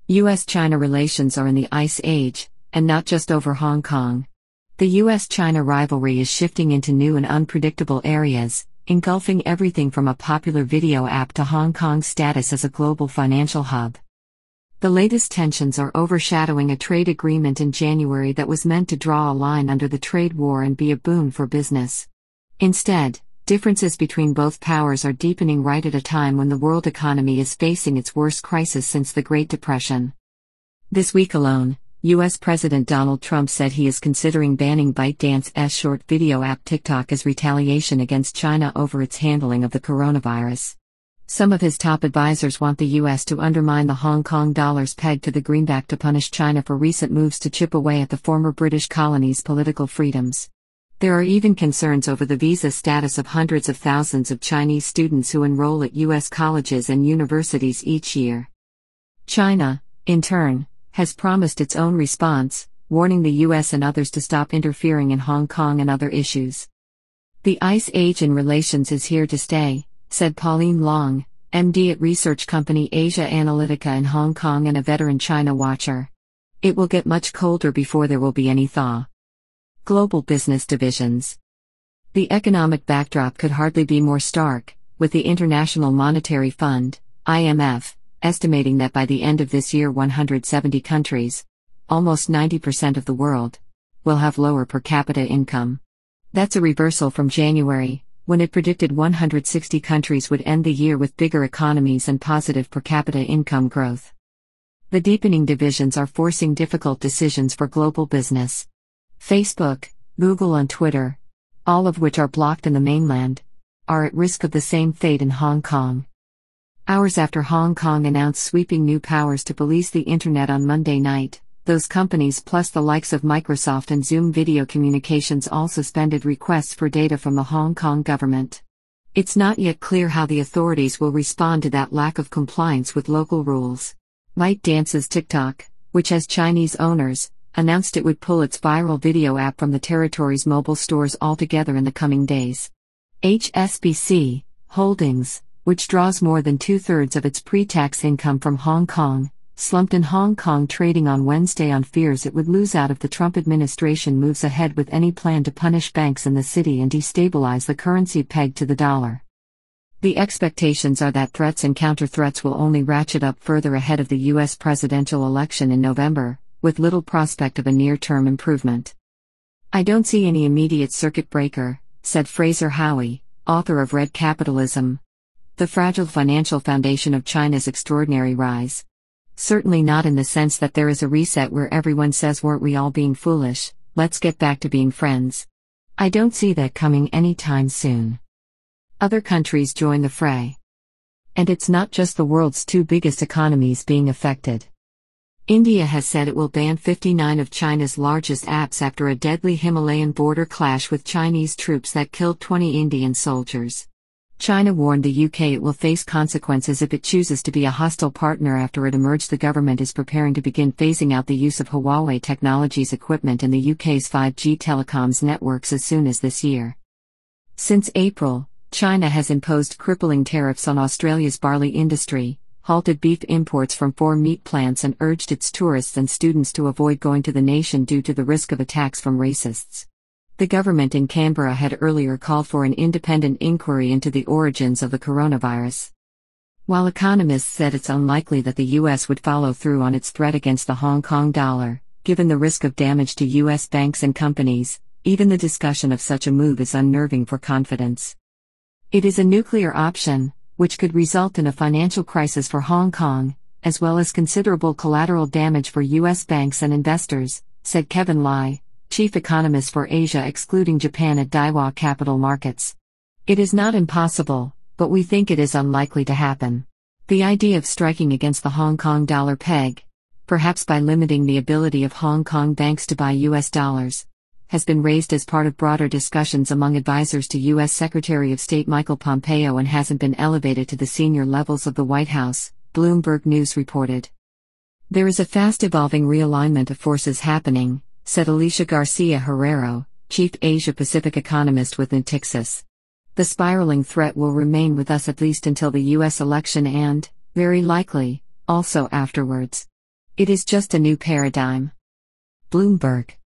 US-China relations are in the ice age, and not just over Hong Kong. The US-China rivalry is shifting into new and unpredictable areas, engulfing everything from a popular video app to Hong Kong's status as a global financial hub. The latest tensions are overshadowing a trade agreement in January that was meant to draw a line under the trade war and be a boon for business. Instead, differences between both powers are deepening right at a time when the world economy is facing its worst crisis since the Great Depression. This week alone, U.S. President Donald Trump said he is considering banning ByteDance's short video app TikTok as retaliation against China over its handling of the coronavirus. Some of his top advisors want the U.S. to undermine the Hong Kong dollar's peg to the greenback to punish China for recent moves to chip away at the former British colony's political freedoms. There are even concerns over the visa status of hundreds of thousands of Chinese students who enroll at U.S. colleges and universities each year. China, in turn, has promised its own response, warning the U.S. and others to stop interfering in Hong Kong and other issues. The ice age in relations is here to stay, said Pauline Long, MD at research company Asia Analytica in Hong Kong and a veteran China watcher. It will get much colder before there will be any thaw. Global business divisions. The economic backdrop could hardly be more stark, with the International Monetary Fund, IMF, estimating that by the end of this year 170 countries, almost 90% of the world, will have lower per capita income. That's a reversal from January, when it predicted 160 countries would end the year with bigger economies and positive per capita income growth. The deepening divisions are forcing difficult decisions for global business. Facebook, Google and Twitter, all of which are blocked in the mainland, are at risk of the same fate in Hong Kong. Hours after Hong Kong announced sweeping new powers to police the internet on Monday night, those companies plus the likes of Microsoft and Zoom Video Communications all suspended requests for data from the Hong Kong government. It's not yet clear how the authorities will respond to that lack of compliance with local rules. ByteDance's TikTok, which has Chinese owners, announced it would pull its viral video app from the territory's mobile stores altogether in the coming days. HSBC Holdings, which draws more than two-thirds of its pre-tax income from Hong Kong, slumped in Hong Kong trading on Wednesday on fears it would lose out if the Trump administration moves ahead with any plan to punish banks in the city and destabilize the currency pegged to the dollar. The expectations are that threats and counter-threats will only ratchet up further ahead of the U.S. presidential election in November, with little prospect of a near-term improvement. I don't see any immediate circuit breaker, said Fraser Howey, author of Red Capitalism: The Fragile Financial Foundation of China's Extraordinary Rise. Certainly not in the sense that there is a reset where everyone says, weren't we all being foolish, let's get back to being friends. I don't see that coming anytime soon. Other countries join the fray. And it's not just the world's two biggest economies being affected. India has said it will ban 59 of China's largest apps after a deadly Himalayan border clash with Chinese troops that killed 20 Indian soldiers. China warned the UK it will face consequences if it chooses to be a hostile partner after it emerged the government is preparing to begin phasing out the use of Huawei Technologies equipment in the UK's 5G telecoms networks as soon as this year. Since April, China has imposed crippling tariffs on Australia's barley industry, halted beef imports from 4 meat plants and urged its tourists and students to avoid going to the nation due to the risk of attacks from racists. The government in Canberra had earlier called for an independent inquiry into the origins of the coronavirus. While economists said it's unlikely that the U.S. would follow through on its threat against the Hong Kong dollar, given the risk of damage to U.S. banks and companies, even the discussion of such a move is unnerving for confidence. It is a nuclear option, which could result in a financial crisis for Hong Kong, as well as considerable collateral damage for U.S. banks and investors, said Kevin Lai, chief economist for Asia excluding Japan at Daiwa Capital Markets. It is not impossible, but we think it is unlikely to happen. The idea of striking against the Hong Kong dollar peg, perhaps by limiting the ability of Hong Kong banks to buy U.S. dollars, has been raised as part of broader discussions among advisors to U.S. Secretary of State Michael Pompeo and hasn't been elevated to the senior levels of the White House, Bloomberg News reported. There is a fast-evolving realignment of forces happening, said Alicia Garcia Herrero, chief Asia-Pacific economist with Natixis. The spiraling threat will remain with us at least until the U.S. election and, very likely, also afterwards. It is just a new paradigm. Bloomberg.